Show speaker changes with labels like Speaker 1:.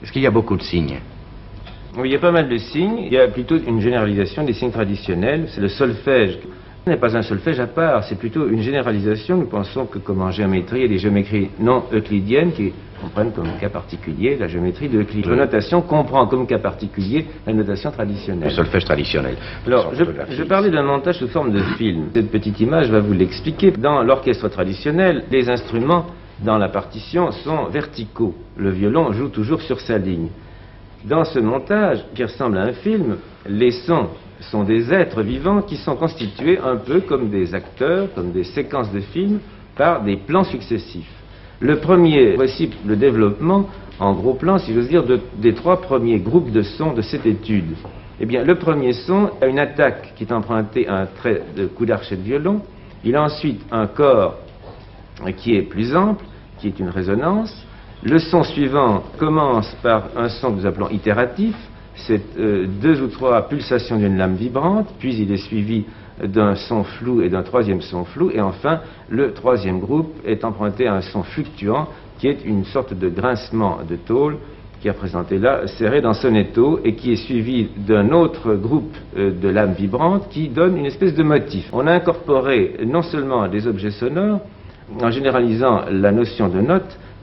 Speaker 1: Est-ce qu'il y a beaucoup de signes?
Speaker 2: Oui, il y a pas mal de signes. Il y a plutôt une généralisation des signes traditionnels. C'est le solfège. Ce n'est pas un solfège à part, c'est plutôt une généralisation. Nous pensons que comme en géométrie, il y a des géométries non euclidiennes qui comprennent comme cas particulier la géométrie de Euclide. La notation comprend comme cas particulier la notation traditionnelle.
Speaker 1: Le solfège traditionnel.
Speaker 2: Alors, je parlais d'un montage sous forme de film. Cette petite image va vous l'expliquer. Dans l'orchestre traditionnel, les instruments dans la partition sont verticaux. Le violon joue toujours sur sa ligne. Dans ce montage, qui ressemble à un film, les sons sont des êtres vivants qui sont constitués un peu comme des acteurs, comme des séquences de films, par des plans successifs. Le premier, voici le développement, en gros plan, si j'ose dire, des trois premiers groupes de sons de cette étude. Eh bien, le premier son a une attaque qui est empruntée à un trait de coup d'archet de violon. Il a ensuite un corps qui est plus ample, qui est une résonance. Le son suivant commence par un son que nous appelons itératif. C'est deux ou trois pulsations d'une lame vibrante, puis il est suivi d'un son flou et d'un troisième son flou, et enfin, le troisième groupe est emprunté à un son fluctuant, qui est une sorte de grincement de tôle, qui est représenté là, serré dans sonetto, et qui est suivi d'un autre groupe de lames vibrantes, qui donne une espèce de motif. On a incorporé non seulement des objets sonores, en généralisant la notion de note,